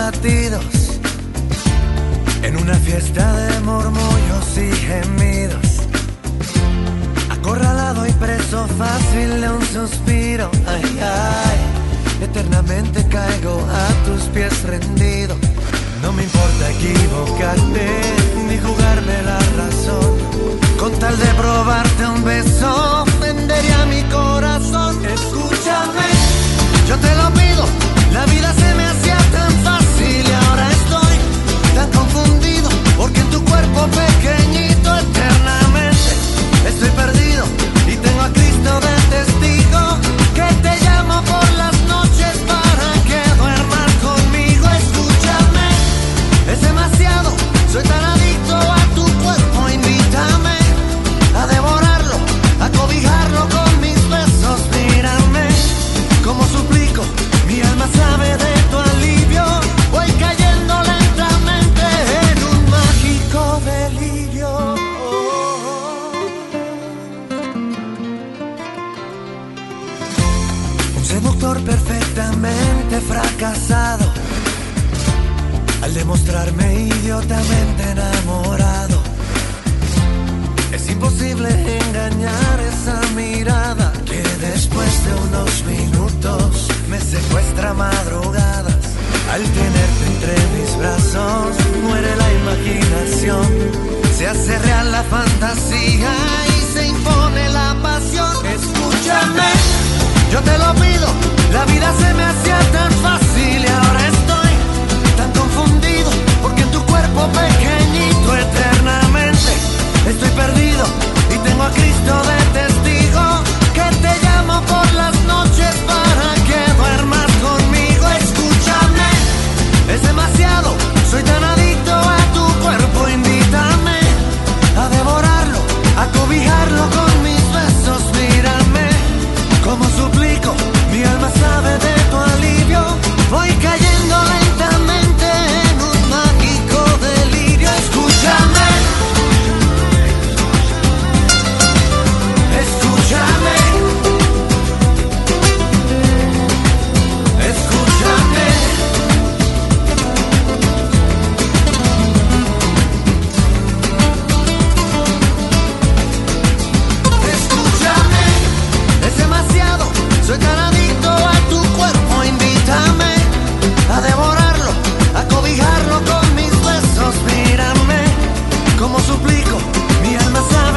latidos en una fiesta de murmullos y gemidos. Acorralado y preso fácil de un suspiro. Ay, ay, eternamente caigo a tus pies rendido. No me importa equivocarte ni jugarme la razón. Con tal de probarte un beso, vendería mi corazón. Escúchame, yo te lo pido. La vida se me hacía tan fácil y ahora estoy tan confundido. Porque en tu cuerpo pequeñito eternamente estoy perdido. Y tengo a Cristo de testigo, que te llamo por las noches para que duermas conmigo. Escúchame, es demasiado, soy tan adicto a tu cuerpo. Invítame a devorarlo, a cobijarlo con mis besos. Mírame, como suplico, mi alma sabe de tu alivio. Voy cayendo lentamente en un mágico delirio. Un seductor perfectamente fracasado, al demostrarme idiotamente enamorado. Es imposible engañar esa mirada que después de unos minutos me secuestra madrugadas. Al tenerte entre mis brazos muere la imaginación, se hace real la fantasía y se impone la pasión. Escúchame, yo te lo pido, la vida se me hacía tan fácil y ahora estoy tan confundido. Porque en tu cuerpo pequeñito eternamente estoy perdido y tengo a Cristo de testigo, que te llamo por las noches para que duermas conmigo. Escúchame, es demasiado, soy tan adicto a tu cuerpo. Invítame a devorarlo, a cobijarlo con mis besos. Mírame, como suplico, mi alma sabe de tu alivio. Voy cayendo lentamente en un mágico delirio. Escúchame, escúchame, escúchame. Escúchame, es demasiado, soy tan adicto a tu cuerpo. Invítame a devorarlo, a cobijarlo con mis besos. Mírame, como suplico, mi alma sabe